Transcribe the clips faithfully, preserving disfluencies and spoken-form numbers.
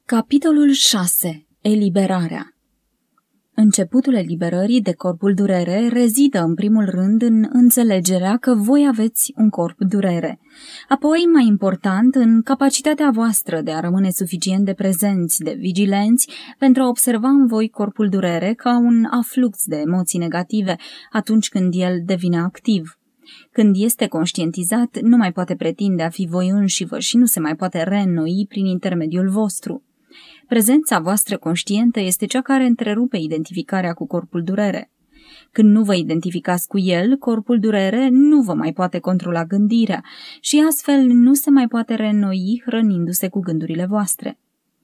Capitolul șase. Eliberarea. Începutul eliberării de corpul durere rezidă în primul rând în înțelegerea că voi aveți un corp durere. Apoi, mai important, în capacitatea voastră de a rămâne suficient de prezenți, de vigilenți, pentru a observa în voi corpul durere ca un aflux de emoții negative atunci când el devine activ. Când este conștientizat, nu mai poate pretinde a fi voi înșivă și nu se mai poate reînnoi prin intermediul vostru. Prezența voastră conștientă este cea care întrerupe identificarea cu corpul durere. Când nu vă identificați cu el, corpul durere nu vă mai poate controla gândirea și astfel nu se mai poate reînnoi hrănindu-se cu gândurile voastre.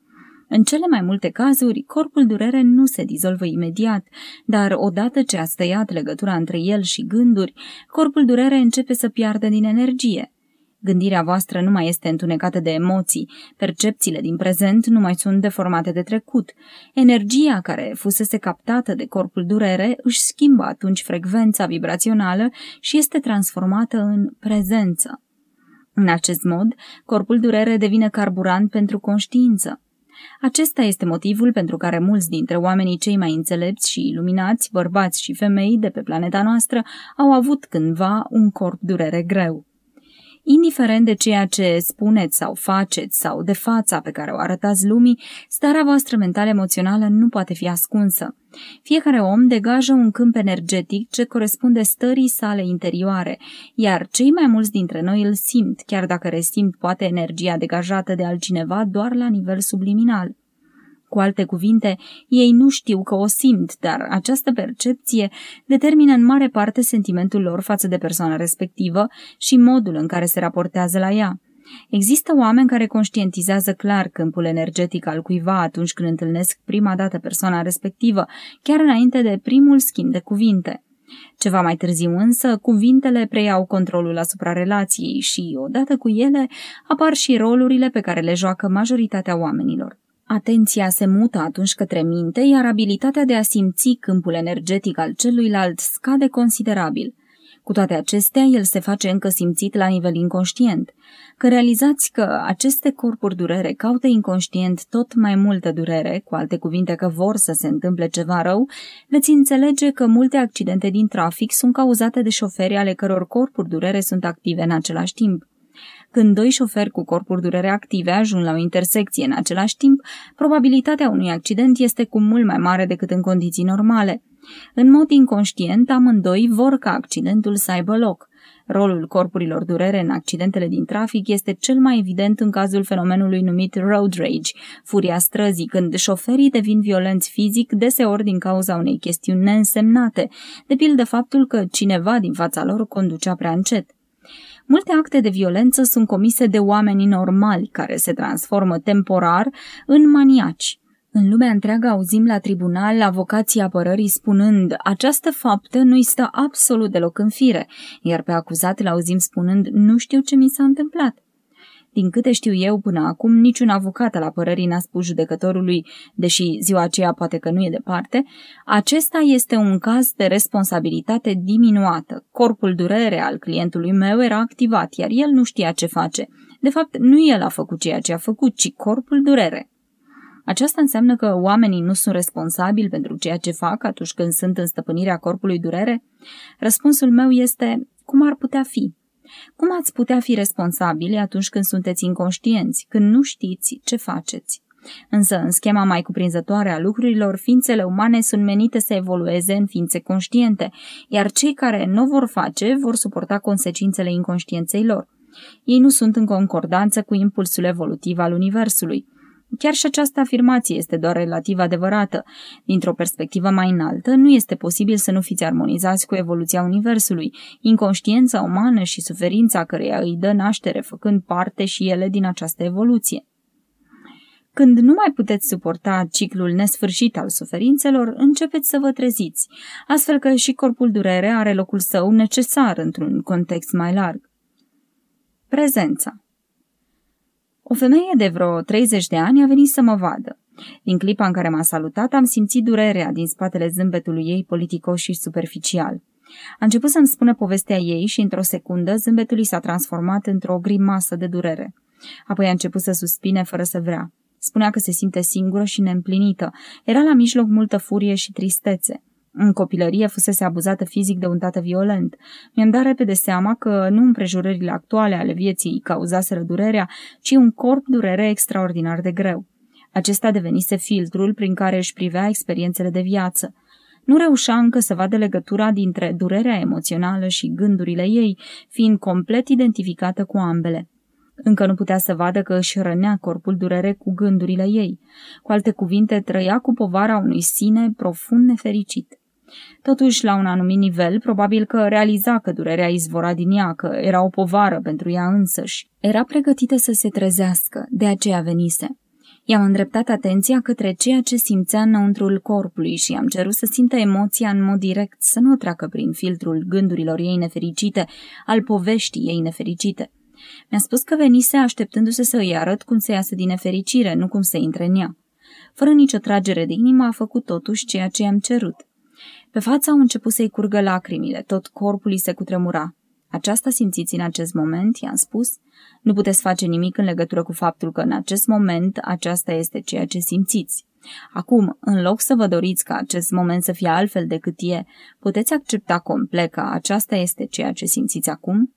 În cele mai multe cazuri, corpul durere nu se dizolvă imediat, dar odată ce a stăiat legătura între el și gânduri, corpul durere începe să piardă din energie. Gândirea voastră nu mai este întunecată de emoții, percepțiile din prezent nu mai sunt deformate de trecut. Energia care fusese captată de corpul durere își schimbă atunci frecvența vibrațională și este transformată în prezență. În acest mod, corpul durere devine carburant pentru conștiință. Acesta este motivul pentru care mulți dintre oamenii cei mai înțelepți și iluminați, bărbați și femei de pe planeta noastră, au avut cândva un corp durere greu. Indiferent de ceea ce spuneți sau faceți sau de fața pe care o arătați lumii, starea voastră mental-emoțională nu poate fi ascunsă. Fiecare om degajă un câmp energetic ce corespunde stării sale interioare, iar cei mai mulți dintre noi îl simt, chiar dacă resimt poate energia degajată de altcineva doar la nivel subliminal. Cu alte cuvinte, ei nu știu că o simt, dar această percepție determină în mare parte sentimentul lor față de persoana respectivă și modul în care se raportează la ea. Există oameni care conștientizează clar câmpul energetic al cuiva atunci când întâlnesc prima dată persoana respectivă, chiar înainte de primul schimb de cuvinte. Ceva mai târziu însă, cuvintele preiau controlul asupra relației și, odată cu ele, apar și rolurile pe care le joacă majoritatea oamenilor. Atenția se mută atunci către minte, iar abilitatea de a simți câmpul energetic al celuilalt scade considerabil. Cu toate acestea, el se face încă simțit la nivel inconștient. Că realizați că aceste corpuri durere caută inconștient tot mai multă durere, cu alte cuvinte că vor să se întâmple ceva rău, veți înțelege că multe accidente din trafic sunt cauzate de șoferi ale căror corpuri durere sunt active în același timp. Când doi șoferi cu corpuri durere active ajung la o intersecție în același timp, probabilitatea unui accident este cu mult mai mare decât în condiții normale. În mod inconștient, amândoi vor ca accidentul să aibă loc. Rolul corpurilor durere în accidentele din trafic este cel mai evident în cazul fenomenului numit road rage, furia străzii, când șoferii devin violenți fizic deseori din cauza unei chestiuni neînsemnate, de pildă faptul că cineva din fața lor conducea prea încet. Multe acte de violență sunt comise de oameni normali, care se transformă temporar în maniaci. În lumea întreagă auzim la tribunal avocații apărării spunând această faptă nu-i stă absolut deloc în fire, iar pe acuzat îl auzim spunând nu știu ce mi s-a întâmplat. Din câte știu eu până acum, niciun avocat al apărării n-a spus judecătorului, deși ziua aceea poate că nu e departe, acesta este un caz de responsabilitate diminuată. Corpul durere al clientului meu era activat, iar el nu știa ce face. De fapt, nu el a făcut ceea ce a făcut, ci corpul durere. Aceasta înseamnă că oamenii nu sunt responsabili pentru ceea ce fac atunci când sunt în stăpânirea corpului durere? Răspunsul meu este, cum ar putea fi? Cum ați putea fi responsabili atunci când sunteți inconștienți, când nu știți ce faceți? Însă, în schema mai cuprinzătoare a lucrurilor, ființele umane sunt menite să evolueze în ființe conștiente, iar cei care nu vor face vor suporta consecințele inconștienței lor. Ei nu sunt în concordanță cu impulsul evolutiv al universului. Chiar și această afirmație este doar relativ adevărată. Dintr-o perspectivă mai înaltă, nu este posibil să nu fiți armonizați cu evoluția universului, inconștiența umană și suferința căreia îi dă naștere, făcând parte și ele din această evoluție. Când nu mai puteți suporta ciclul nesfârșit al suferințelor, începeți să vă treziți, astfel că și corpul durere are locul său necesar într-un context mai larg. Prezența. O femeie de vreo treizeci de ani a venit să mă vadă. Din clipa în care m-a salutat, am simțit durerea din spatele zâmbetului ei politicos și superficial. A început să-mi spună povestea ei și, într-o secundă, zâmbetul i s-a transformat într-o grimasă de durere. Apoi a început să suspine fără să vrea. Spunea că se simte singură și neîmplinită. Era la mijloc multă furie și tristețe. În copilărie fusese abuzată fizic de un tată violent. Mi-am dat repede seama că nu împrejurările actuale ale vieții îi cauzaseră durerea, ci un corp durere extraordinar de greu. Acesta devenise filtrul prin care își privea experiențele de viață. Nu reușea încă să vadă legătura dintre durerea emoțională și gândurile ei, fiind complet identificată cu ambele. Încă nu putea să vadă că își rănea corpul durere cu gândurile ei. Cu alte cuvinte, trăia cu povara unui sine profund nefericit. Totuși, la un anumit nivel, probabil că realiza că durerea izvora din ea, că era o povară pentru ea însăși. Era pregătită să se trezească, de aceea venise. I-am îndreptat atenția către ceea ce simțea înăuntrul corpului și i-am cerut să simtă emoția în mod direct, să nu treacă prin filtrul gândurilor ei nefericite, al poveștii ei nefericite. Mi-a spus că venise așteptându-se să îi arăt cum să iasă din nefericire, nu cum să intre în ea. Fără nicio tragere de inimă a făcut totuși ceea ce i-am cerut. Pe fața au început să-i curgă lacrimile, tot corpul îi se cutremura. Aceasta simțiți în acest moment, i-am spus. Nu puteți face nimic în legătură cu faptul că în acest moment aceasta este ceea ce simțiți. Acum, în loc să vă doriți ca acest moment să fie altfel decât e, puteți accepta complet că aceasta este ceea ce simțiți acum?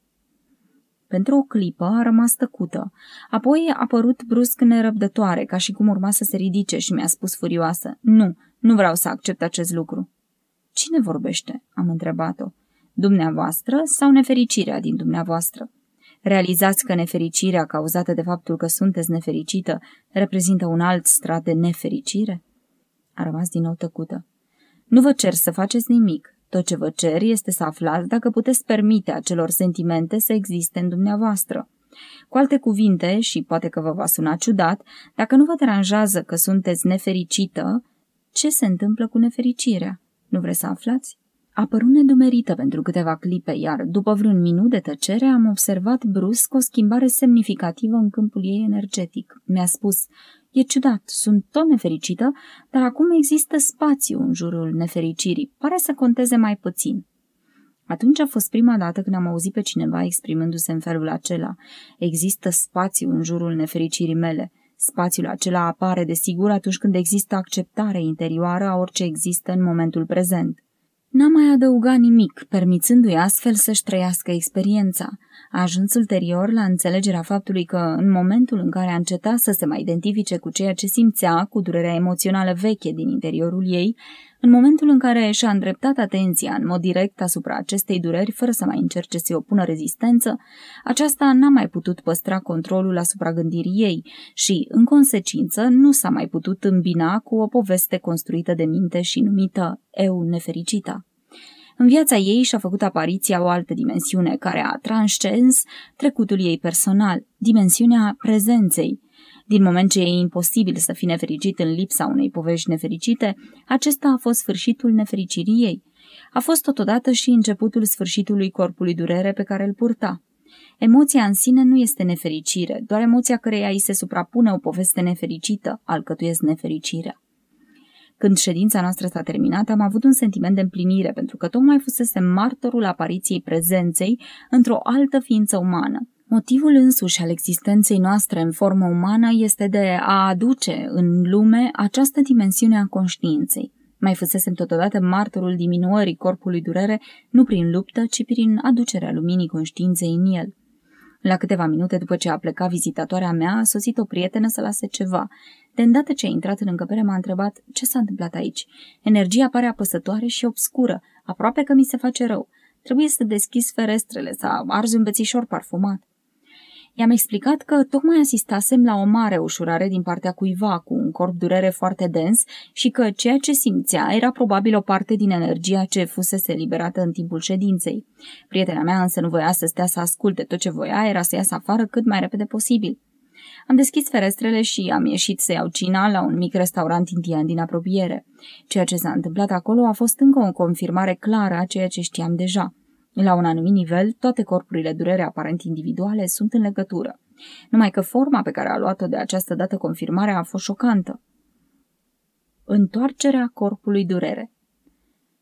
Pentru o clipă a rămas tăcută. Apoi a apărut brusc nerăbdătoare, ca și cum urma să se ridice și mi-a spus furioasă: Nu, nu vreau să accept acest lucru. Cine vorbește? Am întrebat-o. Dumneavoastră sau nefericirea din dumneavoastră? Realizați că nefericirea cauzată de faptul că sunteți nefericită reprezintă un alt strat de nefericire? A rămas din nou tăcută. Nu vă cer să faceți nimic. Tot ce vă cer este să aflați dacă puteți permite acelor sentimente să existe în dumneavoastră. Cu alte cuvinte, și poate că vă va suna ciudat, dacă nu vă deranjează că sunteți nefericită, ce se întâmplă cu nefericirea? Nu vreți să aflați? A părut nedumerită pentru câteva clipe, iar după vreun minut de tăcere am observat brusc o schimbare semnificativă în câmpul ei energetic. Mi-a spus: E ciudat, sunt tot nefericită, dar acum există spațiu în jurul nefericirii. Pare să conteze mai puțin. Atunci a fost prima dată când am auzit pe cineva exprimându-se în felul acela. Există spațiu în jurul nefericirii mele. Spațiul acela apare, desigur, atunci când există acceptare interioară a orice există în momentul prezent. N-a mai adăugat nimic, permițându-i astfel să-și trăiască experiența. A ajuns ulterior la înțelegerea faptului că, în momentul în care a încetat să se mai identifice cu ceea ce simțea, cu durerea emoțională veche din interiorul ei, în momentul în care și-a îndreptat atenția în mod direct asupra acestei dureri, fără să mai încerce să-i opună rezistență, aceasta n-a mai putut păstra controlul asupra gândirii ei și, în consecință, nu s-a mai putut îmbina cu o poveste construită de minte și numită eu nefericită. În viața ei și-a făcut apariția o altă dimensiune care a transcens trecutul ei personal, dimensiunea prezenței. Din moment ce e imposibil să fii nefericit în lipsa unei povești nefericite, acesta a fost sfârșitul nefericirii ei. A fost totodată și începutul sfârșitului corpului durere pe care îl purta. Emoția în sine nu este nefericire, doar emoția căreia îi se suprapune o poveste nefericită, alcătuiesc nefericirea. Când ședința noastră s-a terminat, am avut un sentiment de împlinire, pentru că tocmai fusese martorul apariției prezenței într-o altă ființă umană. Motivul însuși al existenței noastre în formă umană este de a aduce în lume această dimensiune a conștiinței. Mai fusesem totodată martorul diminuării corpului durere, nu prin luptă, ci prin aducerea luminii conștiinței în el. La câteva minute după ce a plecat vizitatoarea mea, a sosit o prietenă să lase ceva. De îndată ce a intrat în încăpere, m-a întrebat: ce s-a întâmplat aici? Energia pare apăsătoare și obscură, aproape că mi se face rău. Trebuie să deschizi ferestrele, să arzi un bețișor parfumat. I-am explicat că tocmai asistasem la o mare ușurare din partea cuiva cu un corp durere foarte dens și că ceea ce simțea era probabil o parte din energia ce fusese liberată în timpul ședinței. Prietena mea însă nu voia să stea să asculte, tot ce voia era să iasă afară cât mai repede posibil. Am deschis ferestrele și am ieșit să iau cina la un mic restaurant indian din apropiere. Ceea ce s-a întâmplat acolo a fost încă o confirmare clară a ceea ce știam deja. La un anumit nivel, toate corpurile durere aparent individuale sunt în legătură. Numai că forma pe care a luat-o de această dată confirmarea a fost șocantă. Întoarcerea corpului durere.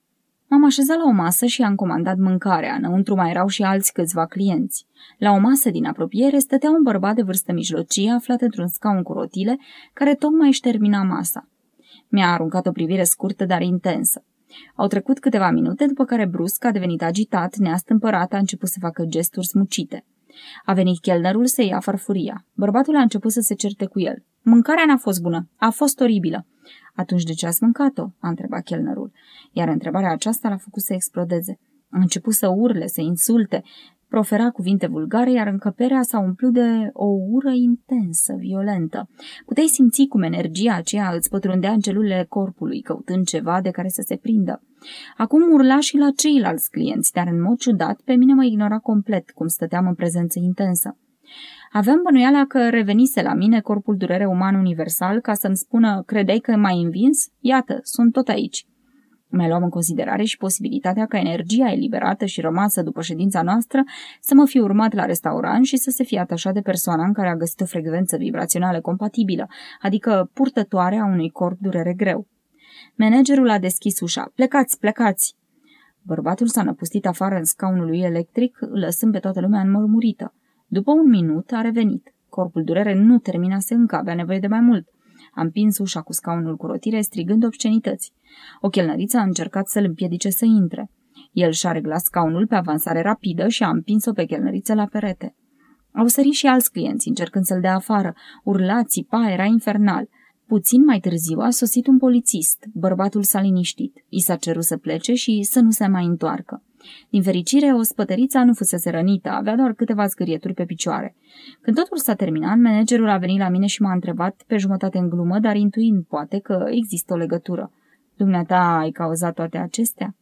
M-am așezat la o masă și am comandat mâncarea. Înăuntru mai erau și alți câțiva clienți. La o masă din apropiere stătea un bărbat de vârstă mijlocie aflat într-un scaun cu rotile, care tocmai își termina masa. Mi-a aruncat o privire scurtă, dar intensă. Au trecut câteva minute, după care brusc a devenit agitat, neastâmpărat, a început să facă gesturi smucite. A venit chelnerul să ia farfuria. Bărbatul a început să se certe cu el. Mâncarea n-a fost bună, a fost oribilă. Atunci de ce ați mâncat-o? A întrebat chelnerul, iar întrebarea aceasta l-a făcut să explodeze. A început să urle, să insulte, profera cuvinte vulgare, iar încăperea s-a umplut de o ură intensă, violentă. Puteai simți cum energia aceea îți pătrundea în celulele corpului, căutând ceva de care să se prindă. Acum urla și la ceilalți clienți, dar în mod ciudat pe mine mă ignora complet, cum stăteam în prezență intensă. Aveam bănuiala că revenise la mine corpul durere uman universal ca să-mi spună, credeai că m-ai învins? Iată, sunt tot aici. Mai luam în considerare și posibilitatea ca energia eliberată și rămasă după ședința noastră să mă fi urmat la restaurant și să se fie atașat de persoana în care a găsit o frecvență vibrațională compatibilă, adică purtătoarea unui corp durere greu. Managerul a deschis ușa. Plecați, plecați! Bărbatul s-a năpustit afară în scaunul lui electric, lăsând pe toată lumea înmormurită. După un minut a revenit. Corpul durere nu terminase încă, avea nevoie de mai mult. A împins ușa cu scaunul cu rotire, strigând obscenități. O chelnăriță a încercat să-l împiedice să intre. El și-a reglat scaunul pe avansare rapidă și a împins-o pe chelnăriță la perete. Au sărit și alți clienți, încercând să-l dea afară. Urla, țipa, era infernal. Puțin mai târziu a sosit un polițist. Bărbatul s-a liniștit. I s-a cerut să plece și să nu se mai întoarcă. Din fericire, ospătărița nu fusese rănită, avea doar câteva zgârieturi pe picioare. Când totul s-a terminat, managerul a venit la mine și m-a întrebat, pe jumătate în glumă, dar intuind poate că există o legătură. Dumneata, ai cauzat toate acestea?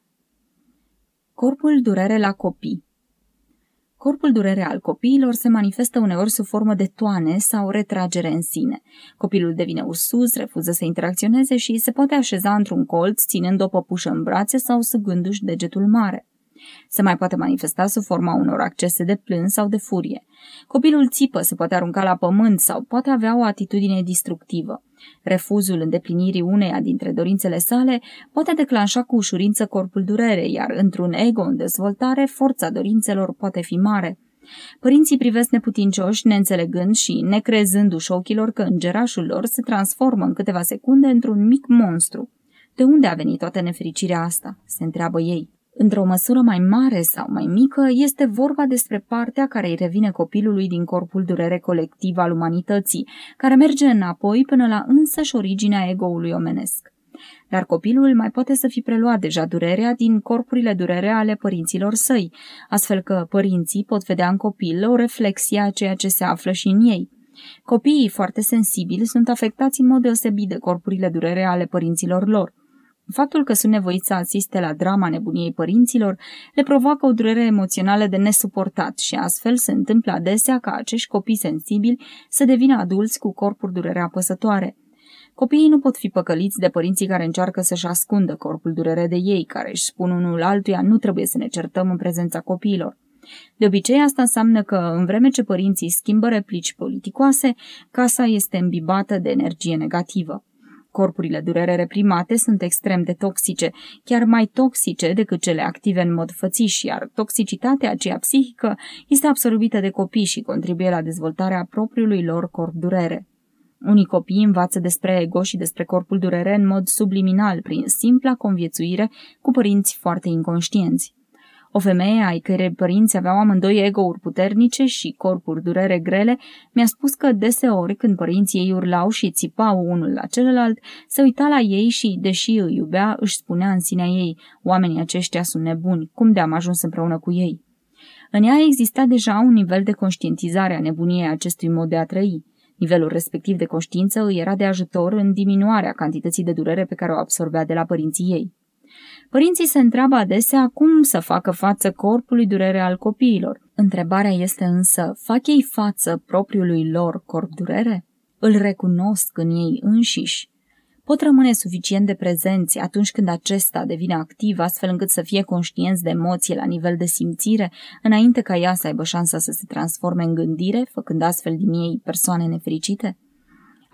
Corpul durere la copii. Corpul durere al copiilor se manifestă uneori sub formă de toane sau retragere în sine. Copilul devine ursus, refuză să interacționeze și se poate așeza într-un colț, ținând o păpușă în brațe sau sugându-și degetul mare. Se mai poate manifesta sub forma unor accese de plâns sau de furie. Copilul țipă, se poate arunca la pământ sau poate avea o atitudine destructivă. Refuzul îndeplinirii uneia dintre dorințele sale poate declanșa cu ușurință corpul durere, iar într-un ego în dezvoltare, forța dorințelor poate fi mare. Părinții privesc neputincioși, neînțelegând și necrezându-și ochilor că îngerașul lor se transformă în câteva secunde într-un mic monstru. De unde a venit toată nefericirea asta? Se întreabă ei. Într-o măsură mai mare sau mai mică, este vorba despre partea care îi revine copilului din corpul durere colectiv al umanității, care merge înapoi până la însăși originea ego-ului omenesc. Dar copilul mai poate să fi preluat deja durerea din corpurile durere ale părinților săi, astfel că părinții pot vedea în copil o reflexie a ceea ce se află și în ei. Copiii foarte sensibili sunt afectați în mod deosebit de corpurile durere ale părinților lor. Faptul că sunt nevoiți să asiste la drama nebuniei părinților le provoacă o durere emoțională de nesuportat și astfel se întâmplă adesea ca acești copii sensibili să devină adulți cu corpuri durere apăsătoare. Copiii nu pot fi păcăliți de părinții care încearcă să-și ascundă corpul durere de ei, care își spun unul altuia nu trebuie să ne certăm în prezența copiilor. De obicei asta înseamnă că, în vreme ce părinții schimbă replici politicoase, casa este îmbibată de energie negativă. Corpurile durere reprimate sunt extrem de toxice, chiar mai toxice decât cele active în mod fățiș, iar toxicitatea aceea psihică este absorbită de copii și contribuie la dezvoltarea propriului lor corp durere. Unii copii învață despre ego și despre corpul durere în mod subliminal, prin simpla conviețuire cu părinți foarte inconștienți. O femeie ai cărei părinți aveau amândoi ego-uri puternice și corpuri durere grele mi-a spus că deseori când părinții ei urlau și țipau unul la celălalt, se uita la ei și, deși îi iubea, își spunea în sinea ei, oamenii aceștia sunt nebuni, cum de am ajuns împreună cu ei? În ea exista deja un nivel de conștientizare a nebuniei acestui mod de a trăi. Nivelul respectiv de conștiință îi era de ajutor în diminuarea cantității de durere pe care o absorbea de la părinții ei. Părinții se întreabă adesea cum să facă față corpului durere al copiilor. Întrebarea este însă, fac ei față propriului lor corp durere? Îl recunosc în ei înșiși? Pot rămâne suficient de prezenți atunci când acesta devine activ, astfel încât să fie conștienți de emoție la nivel de simțire, înainte ca ea să aibă șansa să se transforme în gândire, făcând astfel din ei persoane nefericite?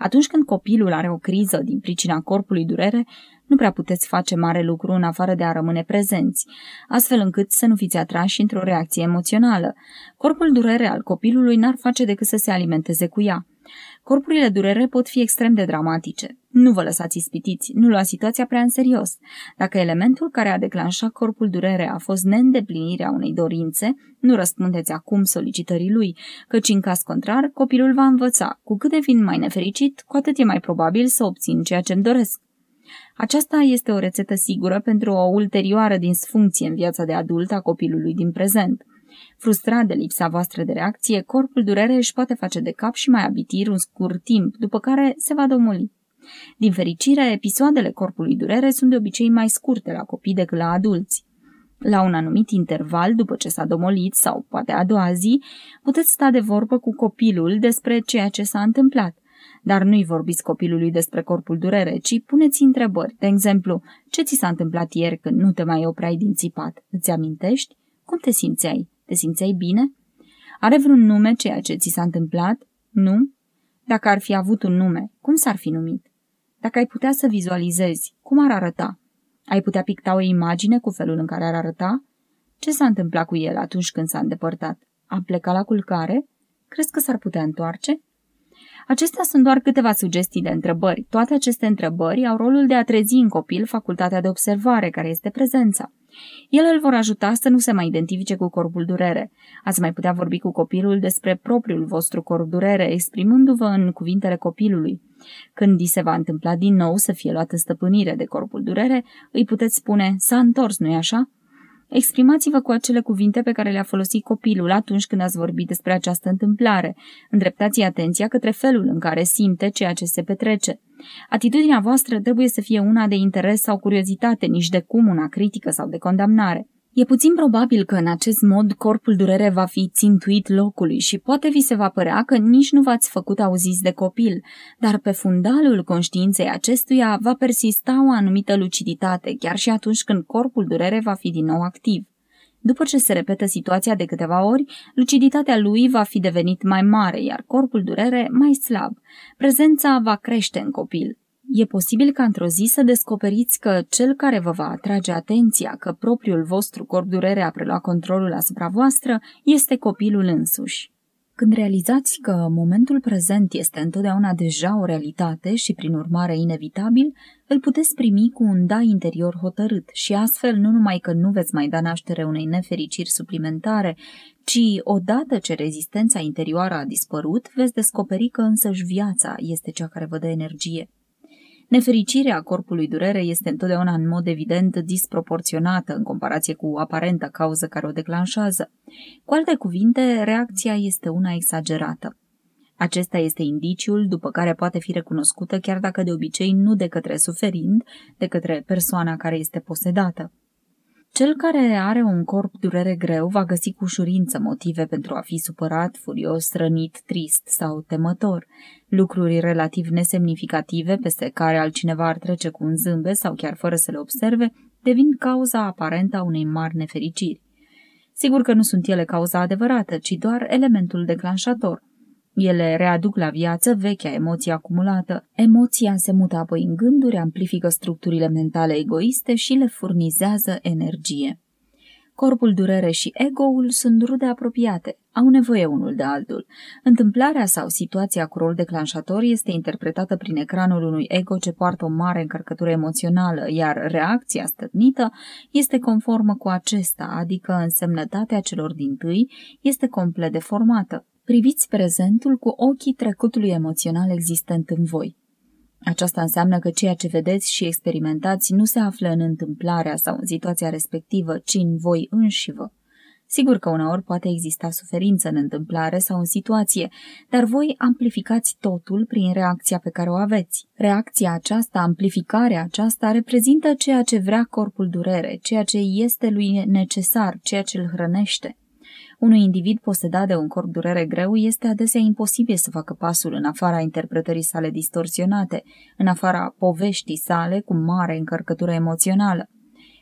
Atunci când copilul are o criză din pricina corpului durere, nu prea puteți face mare lucru în afară de a rămâne prezenți, astfel încât să nu fiți atrași într-o reacție emoțională. Corpul durere al copilului n-ar face decât să se alimenteze cu ea. Corpurile durere pot fi extrem de dramatice. Nu vă lăsați ispitiți, nu luați situația prea în serios. Dacă elementul care a declanșat corpul durere a fost neîndeplinirea unei dorințe, nu răspundeți acum solicitării lui, căci în caz contrar, copilul va învăța. Cu cât devin mai nefericit, cu atât e mai probabil să obțin ceea ce-mi doresc. Aceasta este o rețetă sigură pentru o ulterioară disfuncție în viața de adult a copilului din prezent. Frustrat de lipsa voastră de reacție, corpul durere își poate face de cap și mai abitir un scurt timp, după care se va domoli. Din fericire, episoadele corpului durere sunt de obicei mai scurte la copii decât la adulți. La un anumit interval, după ce s-a domolit sau poate a doua zi, puteți sta de vorbă cu copilul despre ceea ce s-a întâmplat. Dar nu-i vorbiți copilului despre corpul durere, ci puneți întrebări. De exemplu, ce ți s-a întâmplat ieri când nu te mai opreai din țipat? Îți amintești? Cum te simțeai? Te simțeai bine? Are vreun nume ceea ce ți s-a întâmplat? Nu? Dacă ar fi avut un nume, cum s-ar fi numit? Dacă ai putea să vizualizezi, cum ar arăta? Ai putea picta o imagine cu felul în care ar arăta? Ce s-a întâmplat cu el atunci când s-a îndepărtat? A plecat la culcare? Crezi că s-ar putea întoarce? Acestea sunt doar câteva sugestii de întrebări. Toate aceste întrebări au rolul de a trezi în copil facultatea de observare, care este prezența. Ele îl vor ajuta să nu se mai identifice cu corpul durere. Ați mai putea vorbi cu copilul despre propriul vostru corp durere, exprimându-vă în cuvintele copilului. Când i se va întâmpla din nou să fie luat în stăpânire de corpul durere, îi puteți spune, s-a întors, nu-i așa? Exprimați-vă cu acele cuvinte pe care le-a folosit copilul atunci când ați vorbit despre această întâmplare. Îndreptați atenția către felul în care simte ceea ce se petrece. Atitudinea voastră trebuie să fie una de interes sau curiozitate, nici de cum una critică sau de condamnare. E puțin probabil că în acest mod corpul durere va fi țintuit locului și poate vi se va părea că nici nu v-ați făcut auziți de copil, dar pe fundalul conștiinței acestuia va persista o anumită luciditate, chiar și atunci când corpul durere va fi din nou activ. După ce se repetă situația de câteva ori, luciditatea lui va fi devenit mai mare, iar corpul durere mai slab. Prezența va crește în copil. E posibil ca într-o zi să descoperiți că cel care vă va atrage atenția că propriul vostru corp durere a preluat controlul asupra voastră este copilul însuși. Când realizați că momentul prezent este întotdeauna deja o realitate și prin urmare inevitabil, îl puteți primi cu un da interior hotărât și astfel nu numai că nu veți mai da naștere unei nefericiri suplimentare, ci odată ce rezistența interioară a dispărut, veți descoperi că însăși viața este cea care vă dă energie. Nefericirea corpului durere este întotdeauna în mod evident disproporționată în comparație cu aparenta cauză care o declanșează. Cu alte cuvinte, reacția este una exagerată. Acesta este indiciul după care poate fi recunoscută chiar dacă de obicei nu de către suferind, de către persoana care este posedată. Cel care are un corp durere greu va găsi cu ușurință motive pentru a fi supărat, furios, rănit, trist sau temător. Lucruri relativ nesemnificative peste care altcineva ar trece cu un zâmbet sau chiar fără să le observe, devin cauza aparentă a unei mari nefericiri. Sigur că nu sunt ele cauza adevărată, ci doar elementul declanșator. Ele readuc la viață vechea emoție acumulată. Emoția se mută apoi în gânduri, amplifică structurile mentale egoiste și le furnizează energie. Corpul durere și ego-ul sunt rude apropiate, au nevoie unul de altul. Întâmplarea sau situația cu rol declanșator este interpretată prin ecranul unui ego ce poartă o mare încărcătură emoțională, iar reacția stârnită este conformă cu acesta, adică însemnătatea celor dintâi este complet deformată. Priviți prezentul cu ochii trecutului emoțional existent în voi. Aceasta înseamnă că ceea ce vedeți și experimentați nu se află în întâmplarea sau în situația respectivă, ci în voi înșivă. Sigur că uneori poate exista suferință în întâmplare sau în situație, dar voi amplificați totul prin reacția pe care o aveți. Reacția aceasta, amplificarea aceasta, reprezintă ceea ce vrea corpul durere, ceea ce este lui necesar, ceea ce îl hrănește. Unui individ posedat de un corp durere greu este adesea imposibil să facă pasul în afara interpretării sale distorsionate, în afara poveștii sale cu mare încărcătură emoțională.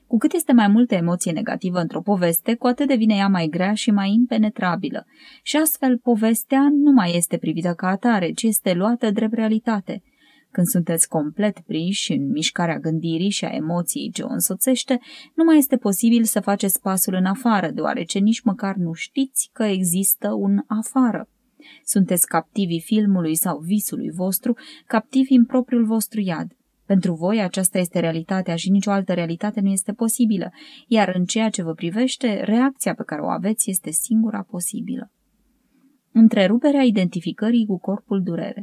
Cu cât este mai multă emoție negativă într-o poveste, cu atât devine ea mai grea și mai impenetrabilă. Și astfel, povestea nu mai este privită ca atare, ci este luată drept realitate. Când sunteți complet prinși în mișcarea gândirii și a emoției ce o însoțește, nu mai este posibil să faceți pasul în afară, deoarece nici măcar nu știți că există un afară. Sunteți captivii filmului sau visului vostru, captivi în propriul vostru iad. Pentru voi aceasta este realitatea și nicio altă realitate nu este posibilă, iar în ceea ce vă privește, reacția pe care o aveți este singura posibilă. Întreruperea identificării cu corpul durere.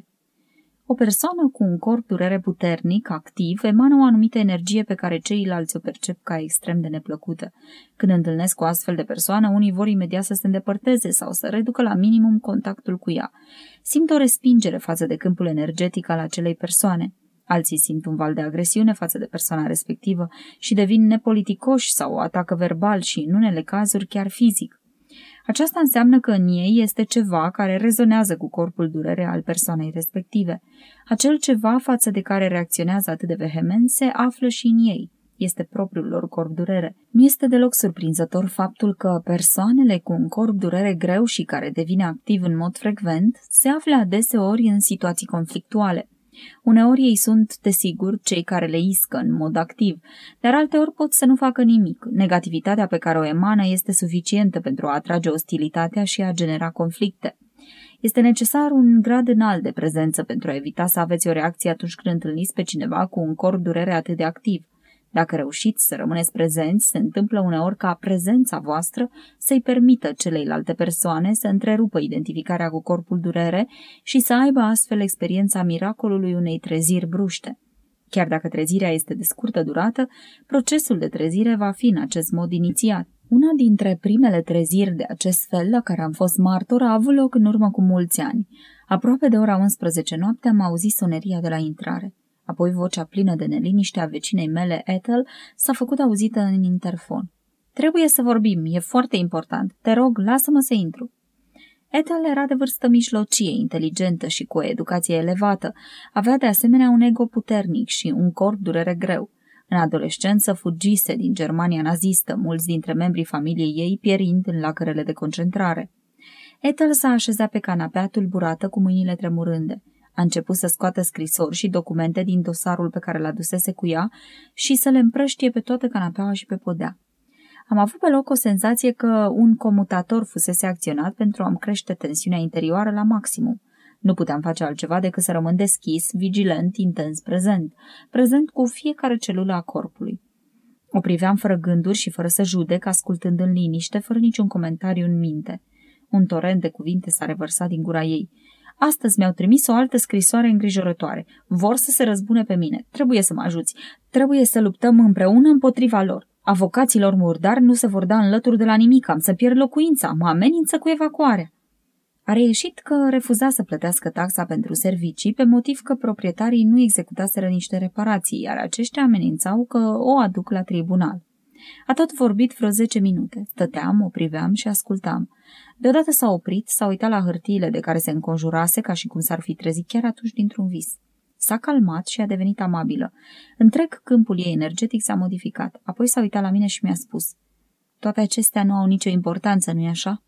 O persoană cu un corp durere puternic, activ, emană o anumită energie pe care ceilalți o percep ca extrem de neplăcută. Când întâlnesc o astfel de persoană, unii vor imediat să se îndepărteze sau să reducă la minimum contactul cu ea. Simt o respingere față de câmpul energetic al acelei persoane. Alții simt un val de agresiune față de persoana respectivă și devin nepoliticoși sau o atacă verbal și, în unele cazuri, chiar fizic. Aceasta înseamnă că în ei este ceva care rezonează cu corpul durere al persoanei respective. Acel ceva față de care reacționează atât de vehement se află și în ei. Este propriul lor corp durere. Nu este deloc surprinzător faptul că persoanele cu un corp durere greu și care devine activ în mod frecvent se află adeseori în situații conflictuale. Uneori ei sunt, desigur, cei care le iscă în mod activ, dar alteori pot să nu facă nimic. Negativitatea pe care o emană este suficientă pentru a atrage ostilitatea și a genera conflicte. Este necesar un grad înalt de prezență pentru a evita să aveți o reacție atunci când întâlniți pe cineva cu un corp durere atât de activ. Dacă reușiți să rămâneți prezenți, se întâmplă uneori ca prezența voastră să-i permită celeilalte persoane să întrerupă identificarea cu corpul durere și să aibă astfel experiența miracolului unei treziri bruște. Chiar dacă trezirea este de scurtă durată, procesul de trezire va fi în acest mod inițiat. Una dintre primele treziri de acest fel la care am fost martor a avut loc în urmă cu mulți ani. Aproape de ora unsprezece noaptea am auzit soneria de la intrare. Apoi vocea plină de neliniște a vecinei mele, Ethel, s-a făcut auzită în interfon. Trebuie să vorbim, e foarte important. Te rog, lasă-mă să intru. Ethel era de vârstă mijlocie, inteligentă și cu o educație elevată. Avea de asemenea un ego puternic și un corp durere greu. În adolescență fugise din Germania nazistă, mulți dintre membrii familiei ei pierind în lagărele de concentrare. Ethel s-a așezat pe canapea tulburată cu mâinile tremurânde. A început să scoată scrisori și documente din dosarul pe care l-adusese cu ea și să le împrăștie pe toată canapeaua și pe podea. Am avut pe loc o senzație că un comutator fusese acționat pentru a-mi crește tensiunea interioară la maximum. Nu puteam face altceva decât să rămân deschis, vigilent, intens, prezent, prezent cu fiecare celulă a corpului. O priveam fără gânduri și fără să judec, ascultând în liniște, fără niciun comentariu în minte. Un torent de cuvinte s-a revărsat din gura ei. Astăzi mi-au trimis o altă scrisoare îngrijorătoare. Vor să se răzbune pe mine. Trebuie să mă ajuți. Trebuie să luptăm împreună împotriva lor. Avocaților murdari nu se vor da înlături de la nimic. Am să pierd locuința. Mă amenință cu evacuarea. A reieșit că refuza să plătească taxa pentru servicii pe motiv că proprietarii nu executaseră niște reparații, iar aceștia amenințau că o aduc la tribunal. A tot vorbit vreo zece minute. Stăteam, o priveam și ascultam. Deodată s-a oprit, s-a uitat la hârtiile de care se înconjurase, ca și cum s-ar fi trezit chiar atunci dintr-un vis. S-a calmat și a devenit amabilă. Întreg câmpul ei energetic s-a modificat. Apoi s-a uitat la mine și mi-a spus: toate acestea nu au nicio importanță, nu-i așa?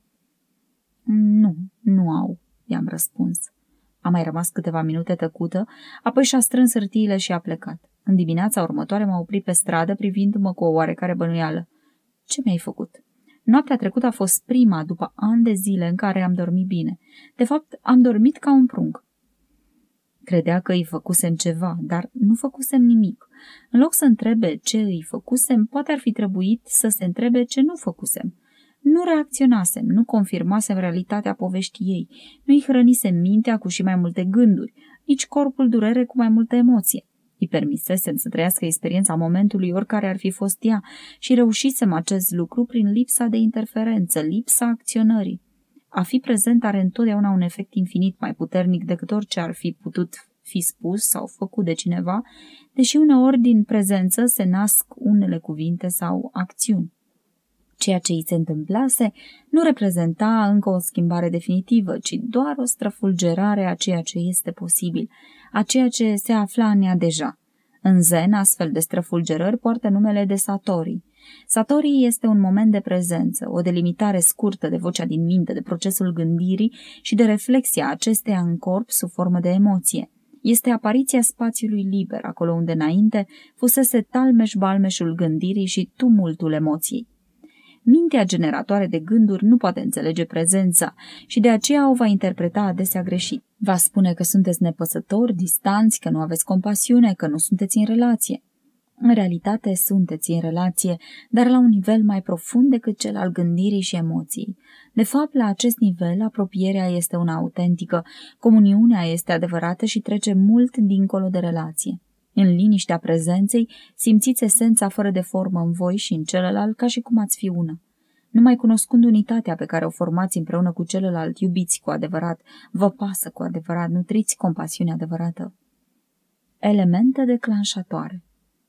Nu, nu au, i-am răspuns. A mai rămas câteva minute tăcută, apoi și-a strâns hârtiile și a plecat. În dimineața următoare m-a oprit pe stradă, privindu-mă cu o oarecare bănuială. Ce mi-ai făcut? Noaptea trecută a fost prima, după ani de zile, în care am dormit bine. De fapt, am dormit ca un prunc. Credea că îi făcusem ceva, dar nu făcusem nimic. În loc să întrebe ce îi făcusem, poate ar fi trebuit să se întrebe ce nu făcusem. Nu reacționasem, nu confirmasem realitatea poveștii ei, nu-i hrănisem mintea cu și mai multe gânduri, nici corpul durere cu mai multă emoție. Îi permisesem să trăiască experiența momentului oricare ar fi fost ea și reușisem acest lucru prin lipsa de interferență, lipsa acționării. A fi prezent are întotdeauna un efect infinit mai puternic decât orice ar fi putut fi spus sau făcut de cineva, deși uneori din prezență se nasc unele cuvinte sau acțiuni. Ceea ce îi se întâmplase nu reprezenta încă o schimbare definitivă, ci doar o străfulgerare a ceea ce este posibil, a ceea ce se afla în ea deja. În zen, astfel de străfulgerări poartă numele de satori. Satori este un moment de prezență, o delimitare scurtă de vocea din minte, de procesul gândirii și de reflexia acesteia în corp sub formă de emoție. Este apariția spațiului liber, acolo unde înainte fusese talmeș-balmeșul gândirii și tumultul emoției. Mintea generatoare de gânduri nu poate înțelege prezența și de aceea o va interpreta adesea greșit. Va spune că sunteți nepăsători, distanți, că nu aveți compasiune, că nu sunteți în relație. În realitate sunteți în relație, dar la un nivel mai profund decât cel al gândirii și emoției. De fapt, la acest nivel, apropierea este una autentică, comuniunea este adevărată și trece mult dincolo de relație. În liniștea prezenței, simțiți esența fără de formă în voi și în celălalt ca și cum ați fi una. Numai cunoscând unitatea pe care o formați împreună cu celălalt, iubiți cu adevărat, vă pasă cu adevărat, nutriți compasiune adevărată. Elemente declanșatoare.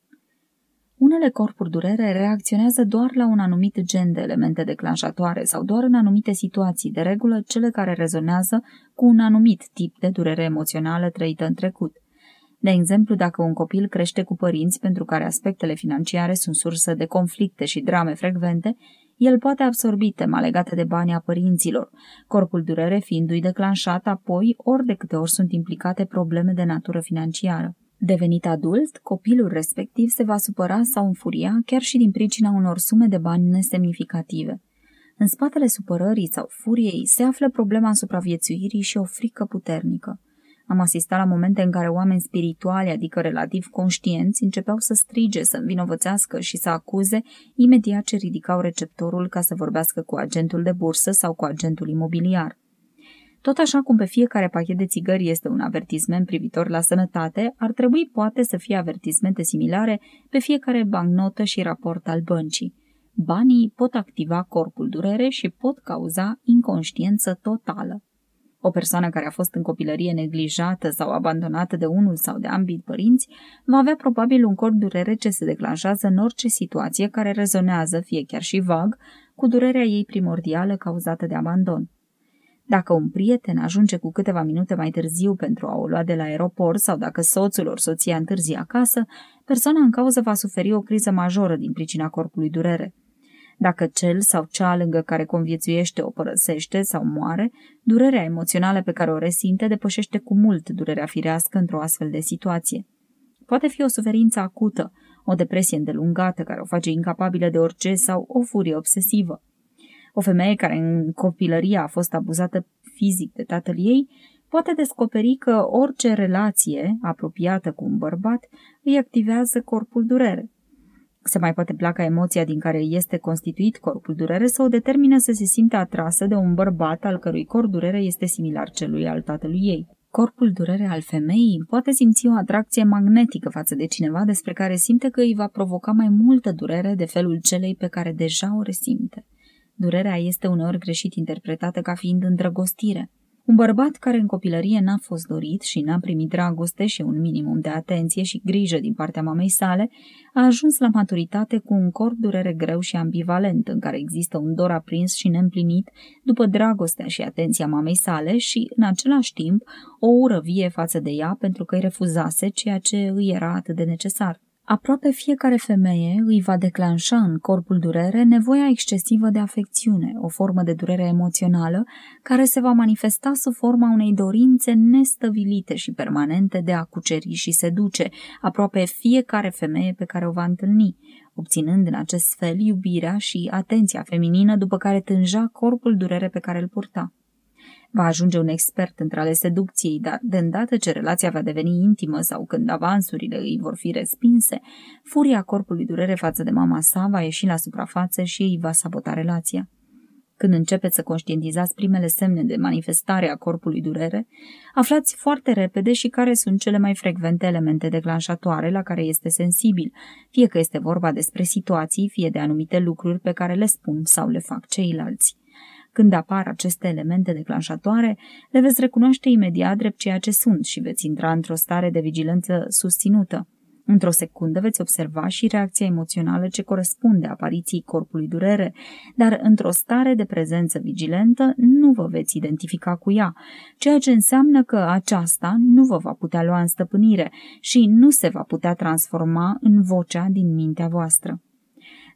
Unele corpuri durere reacționează doar la un anumit gen de elemente declanșatoare sau doar în anumite situații, de regulă cele care rezonează cu un anumit tip de durere emoțională trăită în trecut. De exemplu, dacă un copil crește cu părinți pentru care aspectele financiare sunt sursă de conflicte și drame frecvente, el poate absorbi tema legată de banii a părinților, corpul durere fiindu-i declanșat apoi ori de câte ori sunt implicate probleme de natură financiară. Devenit adult, copilul respectiv se va supăra sau înfuria chiar și din pricina unor sume de bani nesemnificative. În spatele supărării sau furiei se află problema supraviețuirii și o frică puternică. Am asistat la momente în care oameni spirituali, adică relativ conștienți, începeau să strige, să învinovățească și să acuze imediat ce ridicau receptorul ca să vorbească cu agentul de bursă sau cu agentul imobiliar. Tot așa cum pe fiecare pachet de țigări este un avertisment privitor la sănătate, ar trebui poate să fie avertismente similare pe fiecare bancnotă și raport al băncii. Banii pot activa corpul durere și pot cauza inconștiență totală. O persoană care a fost în copilărie neglijată sau abandonată de unul sau de ambii părinți va avea probabil un corp durere ce se declanșează în orice situație care rezonează, fie chiar și vag, cu durerea ei primordială cauzată de abandon. Dacă un prieten ajunge cu câteva minute mai târziu pentru a o lua de la aeroport sau dacă soțul ori soția întârzie acasă, persoana în cauză va suferi o criză majoră din pricina corpului durere. Dacă cel sau cea lângă care conviețuiește o părăsește sau moare, durerea emoțională pe care o resimte depășește cu mult durerea firească într-o astfel de situație. Poate fi o suferință acută, o depresie îndelungată care o face incapabilă de orice sau o furie obsesivă. O femeie care în copilărie a fost abuzată fizic de tatăl ei poate descoperi că orice relație apropiată cu un bărbat îi activează corpul durere. Se mai poate placa emoția din care este constituit corpul durere să o determine să se simte atrasă de un bărbat al cărui corp durere este similar celui al tatălui ei. Corpul durere al femeii poate simți o atracție magnetică față de cineva despre care simte că îi va provoca mai multă durere de felul celei pe care deja o resimte. Durerea este uneori greșit interpretată ca fiind îndrăgostire. Un bărbat care în copilărie n-a fost dorit și n-a primit dragoste și un minimum de atenție și grijă din partea mamei sale, a ajuns la maturitate cu un corp durere greu și ambivalent, în care există un dor aprins și neîmplinit după dragostea și atenția mamei sale și, în același timp, o ură vie față de ea pentru că îi refuzase ceea ce îi era atât de necesar. Aproape fiecare femeie îi va declanșa în corpul durere nevoia excesivă de afecțiune, o formă de durere emoțională care se va manifesta sub forma unei dorințe nestăvilite și permanente de a cuceri și seduce aproape fiecare femeie pe care o va întâlni, obținând în acest fel iubirea și atenția feminină după care tânja corpul durere pe care îl purta. Va ajunge un expert între ale seducției, dar de îndată ce relația va deveni intimă sau când avansurile îi vor fi respinse, furia corpului durere față de mama sa va ieși la suprafață și îi va sabota relația. Când începeți să conștientizați primele semne de manifestare a corpului durere, aflați foarte repede și care sunt cele mai frecvente elemente declanșatoare la care este sensibil, fie că este vorba despre situații, fie de anumite lucruri pe care le spun sau le fac ceilalți. Când apar aceste elemente declanșatoare, le veți recunoaște imediat drept ceea ce sunt și veți intra într-o stare de vigilență susținută. Într-o secundă veți observa și reacția emoțională ce corespunde apariției corpului durere, dar într-o stare de prezență vigilentă nu vă veți identifica cu ea, ceea ce înseamnă că aceasta nu vă va putea lua în stăpânire și nu se va putea transforma în vocea din mintea voastră.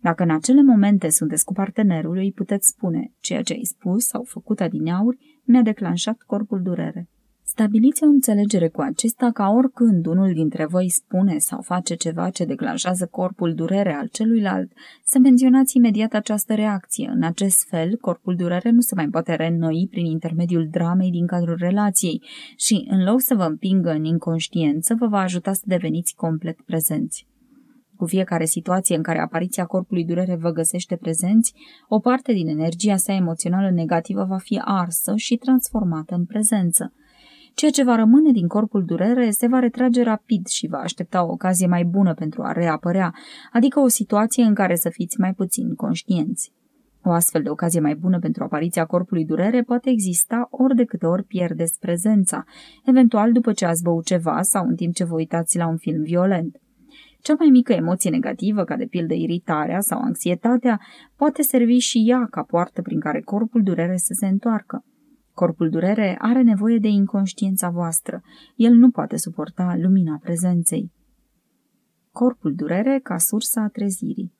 Dacă în acele momente sunteți cu partenerul, îi puteți spune: ceea ce ai spus sau făcut adineauri mi-a declanșat corpul durere. Stabiliți o înțelegere cu acesta ca oricând unul dintre voi spune sau face ceva ce declanșează corpul durere al celuilalt, să menționați imediat această reacție. În acest fel, corpul durere nu se mai poate reînnoi prin intermediul dramei din cadrul relației și, în loc să vă împingă în inconștiență, vă va ajuta să deveniți complet prezenți. Cu fiecare situație în care apariția corpului durere vă găsește prezenți, o parte din energia sa emoțională negativă va fi arsă și transformată în prezență. Ceea ce va rămâne din corpul durere se va retrage rapid și va aștepta o ocazie mai bună pentru a reapărea, adică o situație în care să fiți mai puțin conștienți. O astfel de ocazie mai bună pentru apariția corpului durere poate exista ori de câte ori pierdeți prezența, eventual după ce ați băut ceva sau în timp ce vă uitați la un film violent. Cea mai mică emoție negativă, ca de pildă iritarea sau anxietatea, poate servi și ea ca poartă prin care corpul durere să se întoarcă. Corpul durere are nevoie de inconștiența voastră. El nu poate suporta lumina prezenței. Corpul durere ca sursa trezirii.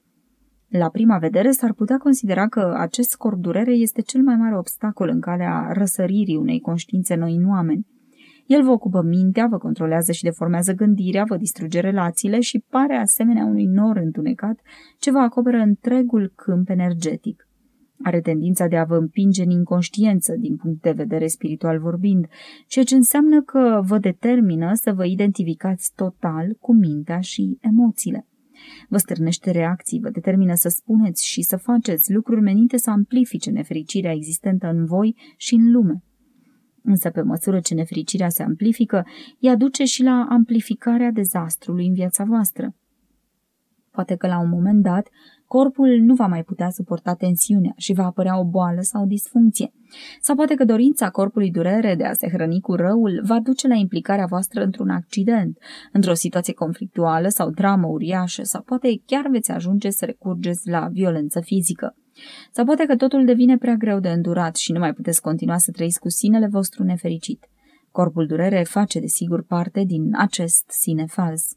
La prima vedere s-ar putea considera că acest corp durere este cel mai mare obstacol în calea răsăririi unei conștiințe noi în oameni. El vă ocupă mintea, vă controlează și deformează gândirea, vă distruge relațiile și pare asemenea unui nor întunecat ce vă acoperă întregul câmp energetic. Are tendința de a vă împinge în inconștiență, din punct de vedere spiritual vorbind, ceea ce înseamnă că vă determină să vă identificați total cu mintea și emoțiile. Vă stârnește reacții, vă determină să spuneți și să faceți lucruri menite să amplifice nefericirea existentă în voi și în lume. Însă, pe măsură ce nefericirea se amplifică, ea duce și la amplificarea dezastrului în viața voastră. Poate că la un moment dat, corpul nu va mai putea suporta tensiunea și va apărea o boală sau disfuncție. Sau poate că dorința corpului durere de a se hrăni cu răul va duce la implicarea voastră într-un accident, într-o situație conflictuală sau dramă uriașă, sau poate chiar veți ajunge să recurgeți la violență fizică. Sau poate că totul devine prea greu de îndurat și nu mai puteți continua să trăiți cu sinele vostru nefericit. Corpul durere face desigur parte din acest sine fals.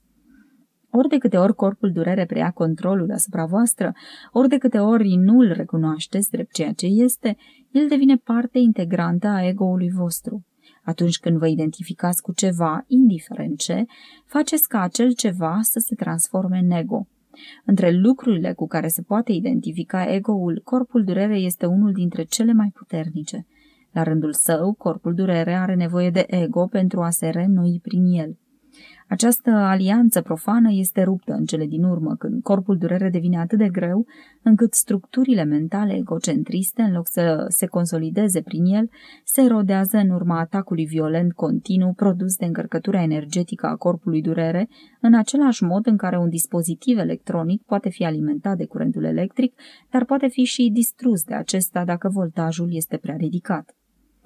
Ori de câte ori corpul durere preia controlul asupra voastră, ori de câte ori nu îl recunoașteți drept ceea ce este, el devine parte integrantă a ego-ului vostru. Atunci când vă identificați cu ceva, indiferent ce, faceți ca acel ceva să se transforme în ego. Între lucrurile cu care se poate identifica ego-ul, corpul durere este unul dintre cele mai puternice. La rândul său, corpul durere are nevoie de ego pentru a se reînnoi prin el. Această alianță profană este ruptă în cele din urmă, când corpul durere devine atât de greu, încât structurile mentale egocentriste, în loc să se consolideze prin el, se erodează în urma atacului violent continuu produs de încărcătura energetică a corpului durere, în același mod în care un dispozitiv electronic poate fi alimentat de curentul electric, dar poate fi și distrus de acesta dacă voltajul este prea ridicat.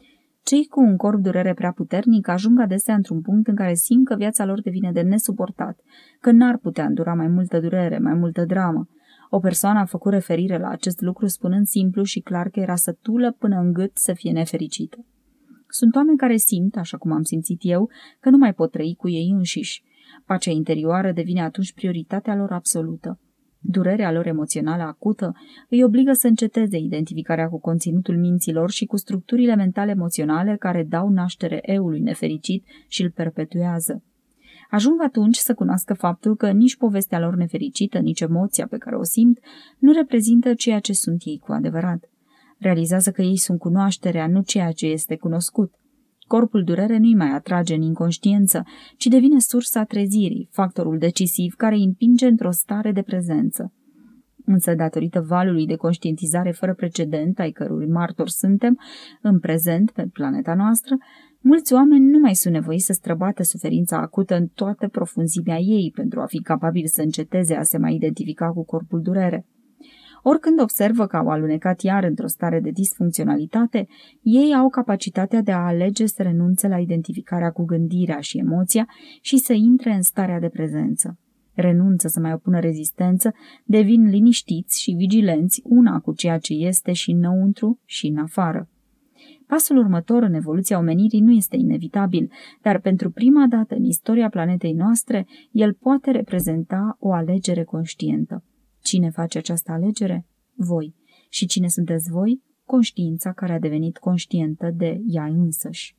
Cei cu un corp durere prea puternic ajung adesea într-un punct în care simt că viața lor devine de nesuportat, că n-ar putea îndura mai multă durere, mai multă dramă. O persoană a făcut referire la acest lucru spunând simplu și clar că era sătulă până în gât să fie nefericită. Sunt oameni care simt, așa cum am simțit eu, că nu mai pot trăi cu ei înșiși. Pacea interioară devine atunci prioritatea lor absolută. Durerea lor emoțională acută îi obligă să înceteze identificarea cu conținutul minților și cu structurile mentale emoționale care dau naștere eului nefericit și îl perpetuează. Ajung atunci să cunoască faptul că nici povestea lor nefericită, nici emoția pe care o simt nu reprezintă ceea ce sunt ei cu adevărat. Realizează că ei sunt cunoașterea, nu ceea ce este cunoscut. Corpul durere nu-i mai atrage în inconștiență, ci devine sursa trezirii, factorul decisiv care îi împinge într-o stare de prezență. Însă, datorită valului de conștientizare fără precedent, ai cărui martori suntem, în prezent, pe planeta noastră, mulți oameni nu mai sunt nevoiți să străbată suferința acută în toată profunzimea ei pentru a fi capabili să înceteze a se mai identifica cu corpul durere. Oricând observă că au alunecat iar într-o stare de disfuncționalitate, ei au capacitatea de a alege să renunțe la identificarea cu gândirea și emoția și să intre în starea de prezență. Renunță să mai opună rezistență, devin liniștiți și vigilenți una cu ceea ce este și înăuntru și în afară. Pasul următor în evoluția omenirii nu este inevitabil, dar pentru prima dată în istoria planetei noastre, el poate reprezenta o alegere conștientă. Cine face această alegere? Voi. Și cine sunteți voi? Conștiința care a devenit conștientă de ea însăși.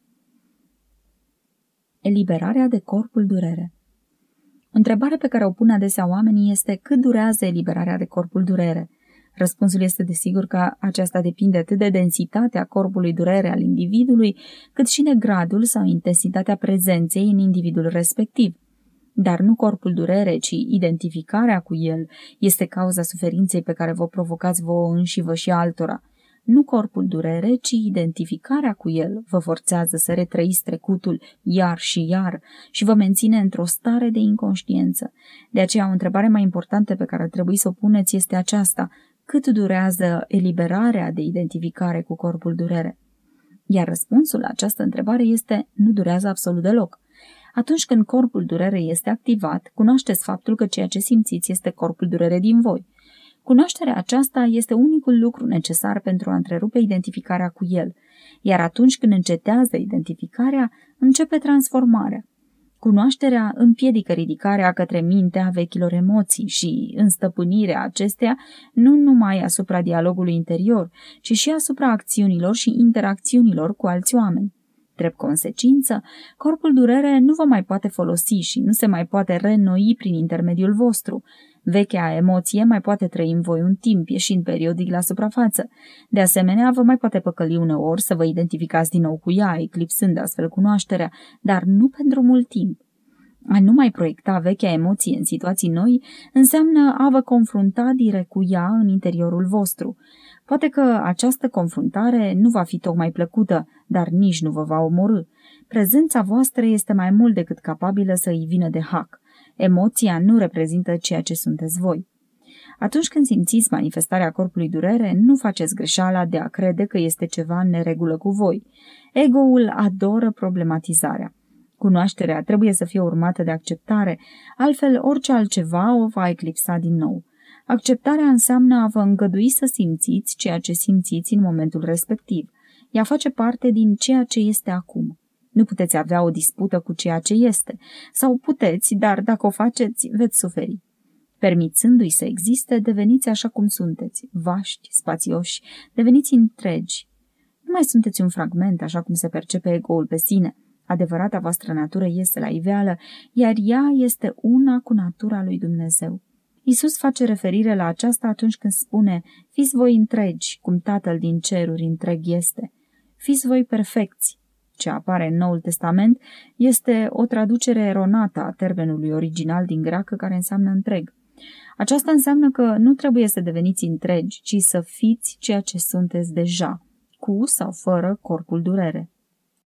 Eliberarea de corpul durere. Întrebarea pe care o pun adesea oamenii este cât durează eliberarea de corpul durere. Răspunsul este desigur că aceasta depinde atât de densitatea corpului durere al individului, cât și de gradul sau intensitatea prezenței în individul respectiv. Dar nu corpul durere, ci identificarea cu el este cauza suferinței pe care vă provocați vouă înșivă și altora. Nu corpul durere, ci identificarea cu el vă forțează să retrăiți trecutul iar și iar și vă menține într-o stare de inconștiență. De aceea, o întrebare mai importantă pe care ar trebui să o puneți este aceasta: cât durează eliberarea de identificare cu corpul durere? Iar răspunsul la această întrebare este: nu durează absolut deloc. Atunci când corpul durere este activat, cunoașteți faptul că ceea ce simțiți este corpul durere din voi. Cunoașterea aceasta este unicul lucru necesar pentru a întrerupe identificarea cu el, iar atunci când încetează identificarea, începe transformarea. Cunoașterea împiedică ridicarea către mintea vechilor emoții și înstăpânirea acesteia nu numai asupra dialogului interior, ci și asupra acțiunilor și interacțiunilor cu alți oameni. Drept consecință, corpul durere nu vă mai poate folosi și nu se mai poate reînnoi prin intermediul vostru. Vechea emoție mai poate trăi în voi un timp, ieșind periodic la suprafață. De asemenea, vă mai poate păcăli uneori să vă identificați din nou cu ea, eclipsând astfel cunoașterea, dar nu pentru mult timp. A nu mai proiecta vechea emoție în situații noi înseamnă a vă confrunta direct cu ea în interiorul vostru. Poate că această confruntare nu va fi tocmai plăcută, dar nici nu vă va omorî. Prezența voastră este mai mult decât capabilă să îi vină de hac. Emoția nu reprezintă ceea ce sunteți voi. Atunci când simțiți manifestarea corpului durere, nu faceți greșeala de a crede că este ceva în neregulă cu voi. Ego-ul adoră problematizarea. Cunoașterea trebuie să fie urmată de acceptare, altfel orice altceva o va eclipsa din nou. Acceptarea înseamnă a vă îngădui să simțiți ceea ce simțiți în momentul respectiv. Ea face parte din ceea ce este acum. Nu puteți avea o dispută cu ceea ce este, sau puteți, dar dacă o faceți, veți suferi. Permițându-i să existe, deveniți așa cum sunteți, vaști, spațioși, deveniți întregi. Nu mai sunteți un fragment, așa cum se percepe ego-ul pe sine. Adevărata voastră natură iese la iveală, iar ea este una cu natura lui Dumnezeu. Iisus face referire la aceasta atunci când spune: fiți voi întregi, cum Tatăl din ceruri întreg este. Fiți voi perfecți. Ce apare în Noul Testament este o traducere eronată a termenului original din greacă care înseamnă întreg. Aceasta înseamnă că nu trebuie să deveniți întregi, ci să fiți ceea ce sunteți deja, cu sau fără corpul durere.